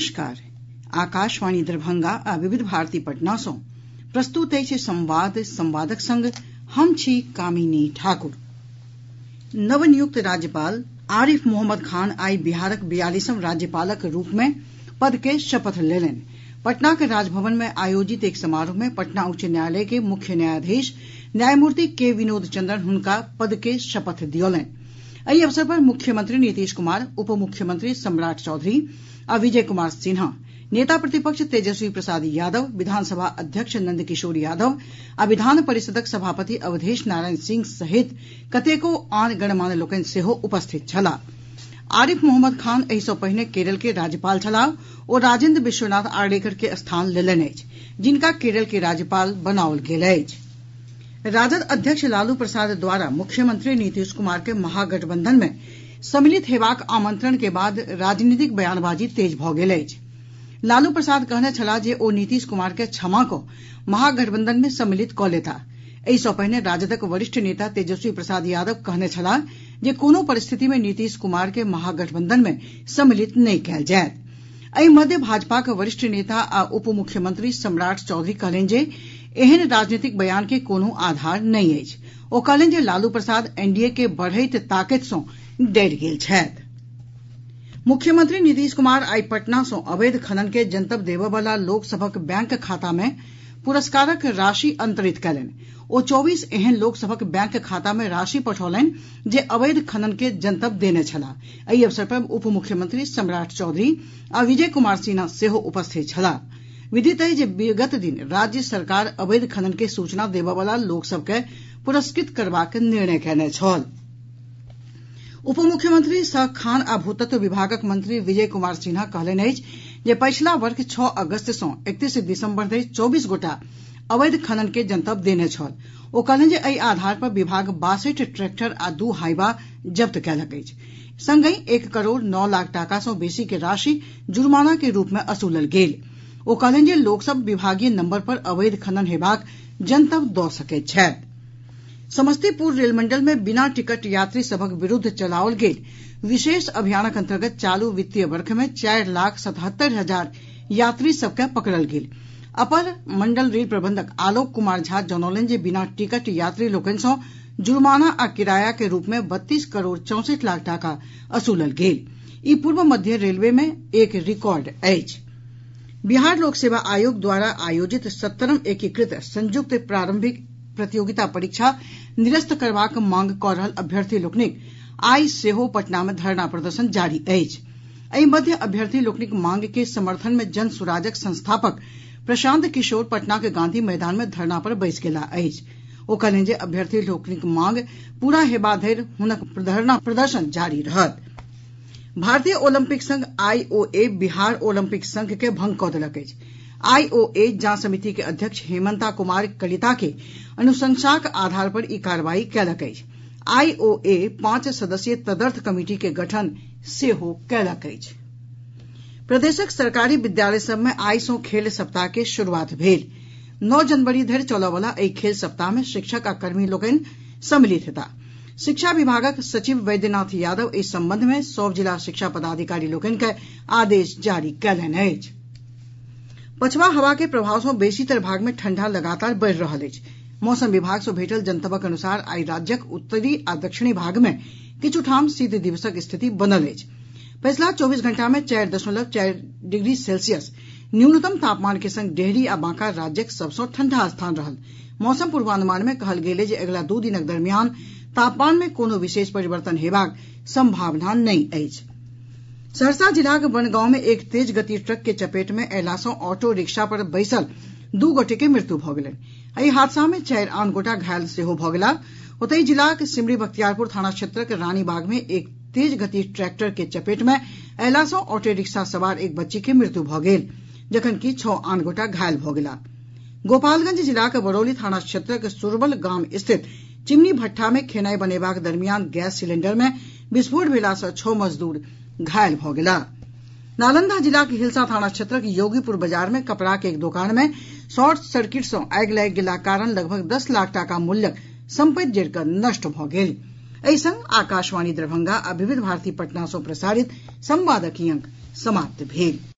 नमस्कार। आकाशवाणी दरभंगा आ विविध भारती पटना सँ प्रस्तुत अछि संवादक संग हम छी कामिनी ठाकुर। नवनियुक्त राज्यपाल आरिफ मोहम्मद खान आई बिहारक 42वें राज्यपालक रूप में पद के शपथ लेलनि। पटना के राजभवन में आयोजित एक समारोह में पटना उच्च न्यायालय के मुख्य न्यायाधीश न्यायमूर्ति के विनोद चंद्रन हुनका पद के शपथ दियौलनि। एहि अवसर पर मुख्यमंत्री नीतीश कुमार, उप मुख्यमंत्री सम्राट चौधरी आ विजय कुमार सिन्हा, नेता प्रतिपक्ष तेजस्वी प्रसाद यादव, विधानसभा अध्यक्ष नंदकिशोर यादव आ विधान परिषदक सभापति अवधेश नारायण सिंह सहित कतेको आन गणमान्य लोकनि सेहो उपस्थित छलाह। आरिफ मोहम्मद खान एहि सँ पहिने केरल के राज्यपाल छलाह। ओ राजेन्द्र विश्वनाथ आर्लेकर के स्थान लेलनि अछि, जिनका केरल के राज्यपाल बनाओल गेल अछि। राजद अध्यक्ष लालू प्रसाद द्वारा मुख्यमंत्री नीतीश कुमार के महागठबंधन में सम्मिलित हेबाक आमंत्रण के बाद राजनीतिक बयानबाजी तेज भऽ गेल अछि। लालू प्रसाद कहने छलाह जे ओ नीतीश कुमार के क्षमा कऽ महागठबंधन में सम्मिलित कऽ लेताह। एहि सँ पहिने राजदक वरिष्ठ नेता तेजस्वी प्रसाद यादव कहने छलाह जे कोनो परिस्थिति में नीतीश कुमार के महागठबंधन में सम्मिलित नहि कयल जायत। एहि मध्य भाजपाक वरिष्ठ नेता आ उप मुख्यमंत्री सम्राट चौधरी कहलनि जे एहन राजनीतिक बयान के कोनो आधार नहि अछि। ओ कहलनि जे लालू प्रसाद एनडीए के बढ़ैत ताकत सँ डरि गेल छथि। मुख्यमंत्री नीतीश कुमार आई पटना सँ अवैध खनन के जनतब देबय वला लोक सभक बैंक खाता में पुरस्कारक राशि अंतरित कयलनि। ओ 24 एहन लोक सभक बैंक खाता में राशि पठौलनि जे अवैध खनन के जनतब देने छलाह। एहि अवसर पर उप मुख्यमंत्री सम्राट चौधरी आ विजय कुमार सिन्हा सेहो उपस्थित छलाह। विदित अछि जे विगत दिन राज्य सरकार अवैध खनन के सूचना देबय वला लोक सभ के पुरस्कृत करबाक निर्णय कयने छल। उप मुख्यमंत्री सह खान आ भूतत्व विभागक मंत्री विजय कुमार सिन्हा कहलनि अछि जे पछिला वर्ष 6 अगस्त सँ 31 दिसंबर धरि 24 गोटा अवैध खनन के जनतब देने छल। ओ कहलनि जे एहि आधार पर विभाग 62 ट्रैक्टर आ 2 हाईवा जब्त कयलक अछि। संगहि 1 करोड़ 9 लाख टाका सँ बेसी के राशि जुर्माना के रूप में असूलल गेल। ओ कहलनि जे लोक सभ विभागीय नंबर पर अवैध खनन हेबाक जनतब दऽ सकैत छथि। समस्तीपुर रेल मंडल में बिना टिकट यात्री सभक विरुद्ध चलाओल गेल विशेष अभियानक अंतर्गत चालू वित्तीय वर्ष में 4,77,000 यात्री सभ के पकड़ल गेल। अपर मंडल रेल प्रबंधक आलोक कुमार झा जनौलनि जे बिना टिकट यात्री लोकनि सँ जुर्माना आ किराया के रूप में 32 करोड़ 64 लाख टाका असूलल गेल। ई पूर्व मध्य रेलवे में एक रिकॉर्ड अछि। बिहार लोक सेवा आयोग द्वारा आयोजित 17वीं एकीकृत संयुक्त प्रारंभिक प्रतियोगिता परीक्षा निरस्त करबाक मांग कऽ रहल अभ्यर्थी लोकनिक आइ सेहो पटना में धरना प्रदर्शन जारी अछि। एहि मध्य अभ्यर्थी लोकनिक मांग के समर्थन में जन सुराजक संस्थापक प्रशांत किशोर पटना के गांधी मैदान में धरना पर बैसि गेलाह अछि। ओ कहलनि जे अभ्यर्थी लोकनिक मांग पूरा हेबा धरि हुनक धरना प्रदर्शन जारी रहत। भारतीय ओलंपिक संघ आईओए बिहार ओलंपिक संघ के भंग कऽ देलक अछि। आईओए जांच समिति के अध्यक्ष हेमंता कुमार कलिता के अनुशंसाक आधार पर ई कार्रवाई कयलक अछि। आईओए 5 सदस्यीय तदर्थ कमिटी के गठन सेहो कयलक अछि। प्रदेशक सरकारी विद्यालय सभ में आइ सँ खेल सप्ताह के शुरुआत भेल। 9 जनवरी धरि चलऽ वला एहि खेल सप्ताह में शिक्षक आ कर्मी लोकनि सम्मिलित हेताह। शिक्षा विभागक सचिव वैद्यनाथ यादव एहि संबंध में सभ जिला शिक्षा पदाधिकारी लोकनि के आदेश जारी कयलनि अछि। पछवा हवा के प्रभाव सँ बेसीतर भाग में ठंडा लगातार बढ़ि रहल अछि। मौसम विभाग सँ भेटल जनतबक अनुसार आइ राज्यक उत्तरी आ दक्षिणी भाग में किछु ठाम शीत दिवसक स्थिति बनल अछि। पछिला 24 घंटा में 4.4 डिग्री सेल्सियस न्यूनतम तापमान के संग डेहरी आ बांका राज्यक सबसँ ठंडा स्थान रहल। मौसम पूर्वानुमान में कहल गेल जे अगिला 2 दिनक दरमियान तापमान में कोनो विशेष परिवर्तन हेबाक संभावना नहि अछि। सहरसा जिलाक बनगांव में एक तेज गति ट्रक के चपेट में अयला सँ ऑटो रिक्शा पर बैसल 2 गोटे के मृत्यु भऽ गेलनि। एहि हादसा में 4 आन गोटा घायल सेहो भऽ गेलाह। ओतहि जिलाक सिमरी बख्तियारपुर थाना क्षेत्रक रानीबाग में एक तेज गति ट्रैक्टर के चपेट में अयला सँ ऑटो रिक्शा सवार एक बच्ची के मृत्यु भऽ गेल, जखनकि 6 आन गोटा घायल भऽ गेलाह। गोपालगंज जिलाक बरौली थाना क्षेत्रक सुरबल गाम स्थित चिमनी भट्ठा में खेनाई बनेबाक दरमियान गैस सिलेंडर में विस्फोट भेला सँ 6 मजदूर घायल भऽ गेलाह। नालंदा जिलाक हिलसा थाना क्षेत्रक योगीपुर बाजार में कपड़ा के एक दोकान में शॉर्ट सर्किट सँ आगि लागि गेलाक कारण लगभग 10 लाख टाका मूल्यक संपत्ति जरि कऽ नष्ट भऽ गेल। एहि संग आकाशवाणी दरभंगा आ विविध भारती पटना सँ प्रसारित संवादक ई अंक समाप्त भेल।